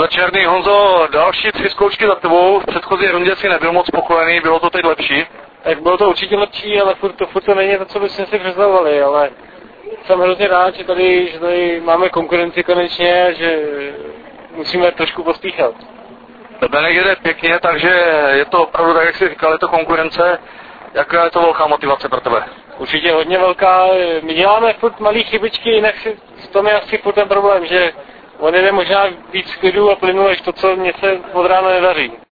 Ale Černý Honzo, další 3 zkoušky za tebou, v předchozí rundě si nebyl moc spokojený, bylo to teď lepší? Tak bylo to určitě lepší, ale furt to není to, co bychom si představovali, ale jsem hrozně rád, že tady máme konkurenci konečně, že musíme trošku pospíchat. Benek jede pěkně, takže je to opravdu tak, jak jsi říkal, je to konkurence. Jaká je to velká motivace pro tebe? Určitě hodně velká. My děláme furt malý chybičky, jinak v tom je asi furt ten problém, že on jede možná víc klidu a plynu, než to, co mně se od rána nedaří.